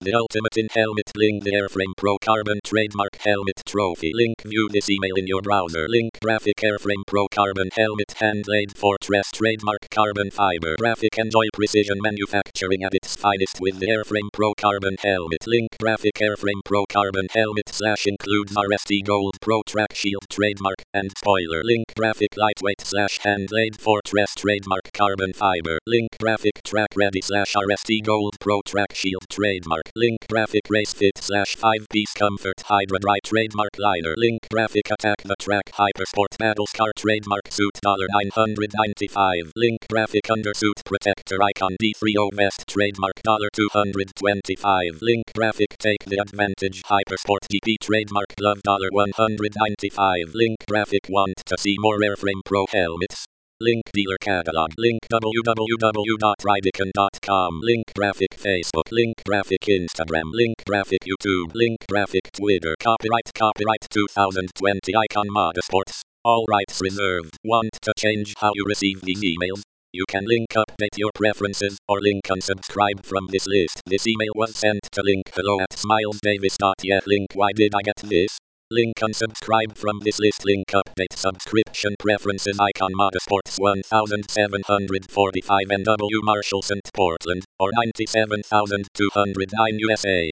The ultimate in helmet. Link the Airframe Pro Carbon trademark helmet trophy. Link view this email in your browser. Link graphic Airframe Pro Carbon helmet hand-laid Fortress trademark carbon fiber graphic. Enjoy precision manufacturing at its finest with the Airframe Pro Carbon helmet. Link graphic Airframe Pro Carbon helmet / includes RST Gold Pro Track Shield trademark and spoiler. Link graphic lightweight / hand-laid Fortress trademark carbon fiber. Link graphic track ready / RST Gold Pro Track Shield trademark. Link graphic race fit / 5-piece comfort Hydra Dry trademark liner. Link graphic attack the track Hypersport Battle Scar trademark suit $995. Link graphic undersuit protector icon D3O vest trademark $225. Link graphic take the advantage Hypersport DP trademark glove $195. Link graphic want to see more Airframe Pro helmets? Link dealer catalog. Link www.rydicon.com. Link graphic Facebook. Link graphic Instagram. Link graphic YouTube. Link graphic Twitter. Copyright 2020 Icon Motorsports. All rights reserved. Want to change how you receive these emails? You can link update your preferences or link unsubscribe from this list. This email was sent to link hello@smilesdavis.yet. Link why did I get this? Link unsubscribe from this list. Link update subscription preferences Icon Motorsports 1745 NW Marshall St. Portland or 97,209 USA.